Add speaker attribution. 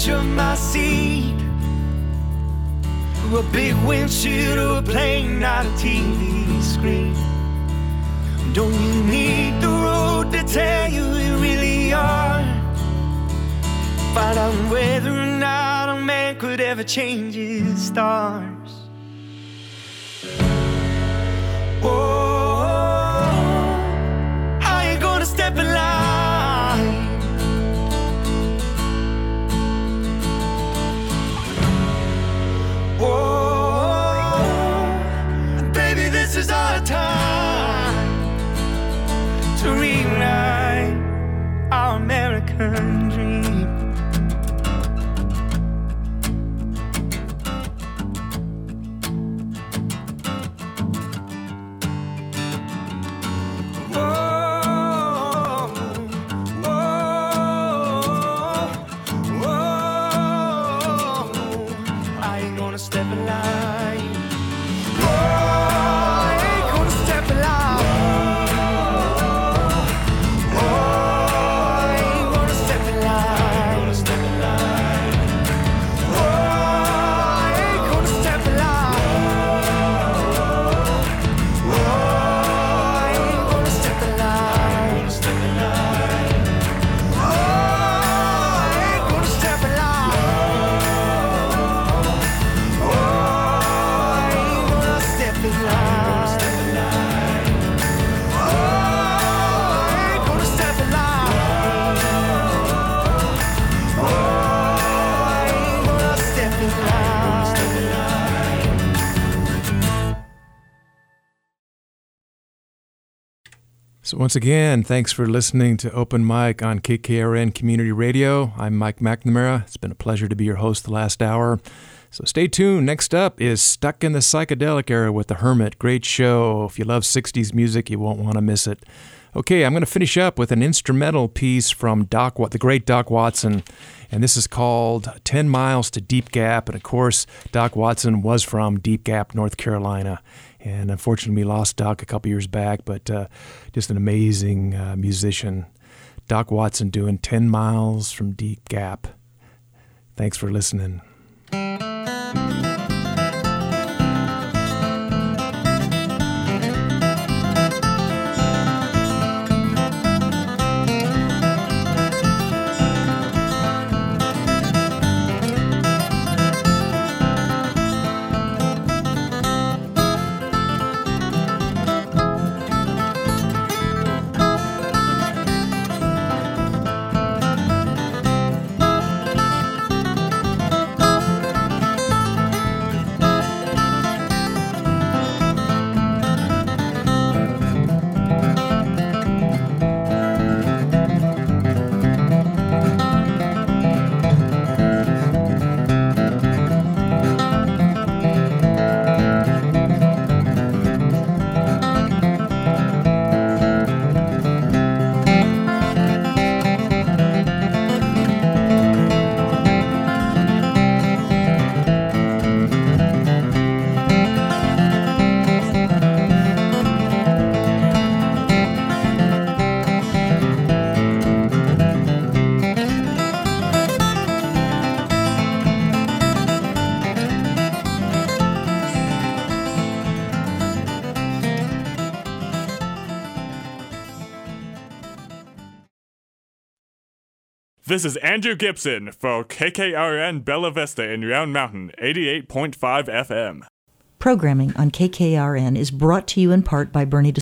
Speaker 1: edge of my seat. A big windshield or a plane, not a TV screen. Don't you need the road to tell you you really are? Find out whether or not a man could ever change his stars. Oh, I ain't gonna step in line. Oh, baby, this is our time to rewrite our American dream.
Speaker 2: So once again, thanks for listening to Open Mic on KKRN Community Radio. I'm Mike McNamara. It's been a pleasure to be your host the last hour. So stay tuned. Next up is Stuck in the Psychedelic Era with The Hermit. Great show. If you love 60s music, you won't want to miss it. Okay, I'm going to finish up with an instrumental piece from the great Doc Watson, and this is called 10 Miles to Deep Gap. And of course, Doc Watson was from Deep Gap, North Carolina. And unfortunately, we lost Doc a couple years back, but just an amazing musician. Doc Watson doing 10 Miles from Deep Gap. Thanks for listening.
Speaker 3: This is Andrew Gibson for KKRN Bella Vista in Round Mountain, 88.5 FM.
Speaker 4: Programming on KKRN is brought to you in part by Bernie